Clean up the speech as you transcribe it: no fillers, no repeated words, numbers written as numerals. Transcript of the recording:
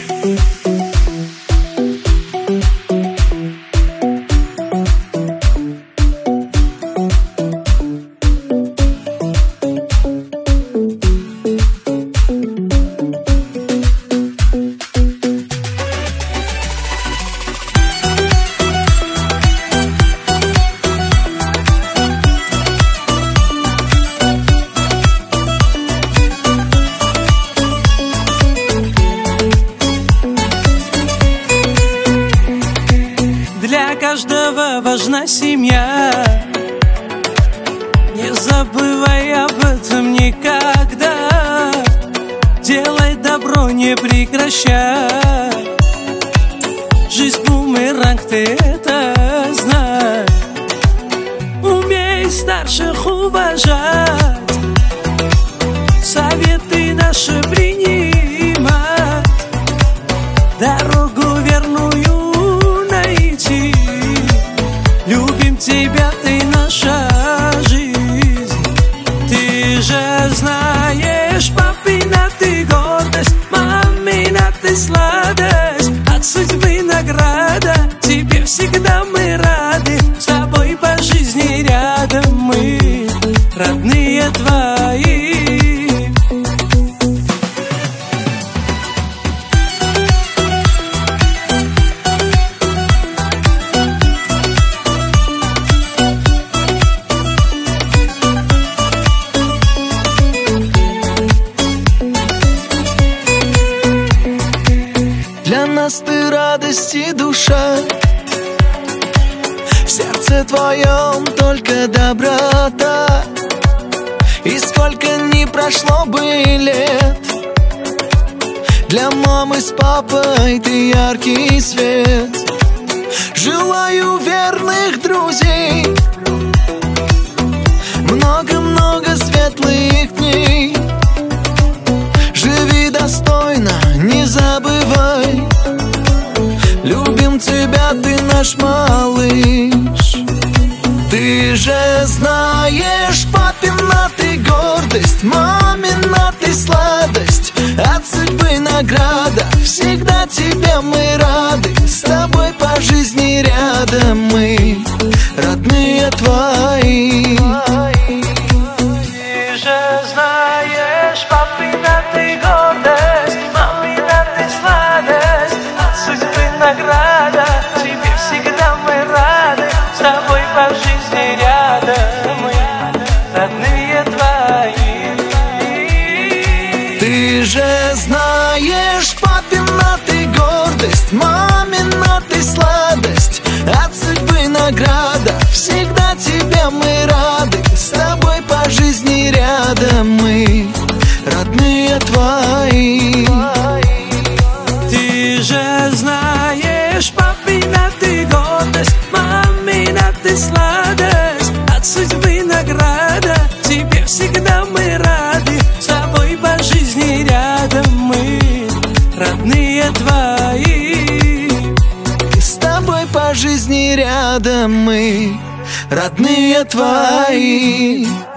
Для каждого важна семья. Не забывай об этом никогда. Делай добро, не прекращай. Жизнь бумеранг, ты это знай. Умей старших уважать, советы наши принимать, дорогу верную найти. Любим тебя, ты наша жизнь. Ты же знаешь, папина, ты гордость, мамина, ты сладость. От судьбы награда, тебе всегда мы рады. С тобой по жизни рядом мы, родные твои. Для нас ты радость и душа, в сердце твоем только доброта. И сколько ни прошло бы лет, для мамы с папой ты яркий свет. Желаю верных друзей, много-много светлых дней. Живи достойно, не забывай. Любим тебя, ты наш малыш. Ты же знаешь, папина, ты гордость, мамина, ты сладость. От судьбы награда, всегда тебе мы рады. С тобой по жизни рядом мы, родные твои. Ты же знаешь, папина, ты гордость, мамина, ты сладость. От судьбы награда, тебе всегда мы рады. С тобой по жизни рядом мы, родные твои. Ты же знаешь, папина, ты гордость, мамина, ты сладость. От судьбы награда, всегда тебе мы рады. С тобой по жизни рядом мы, родные твои. Ты же знаешь, папина, ты гордость, мамина, ты сладость. От судьбы награда, тебе всегда мы рады. С тобой по жизни рядом мы, родные твои. С тобой по жизни рядом мы, родные твои.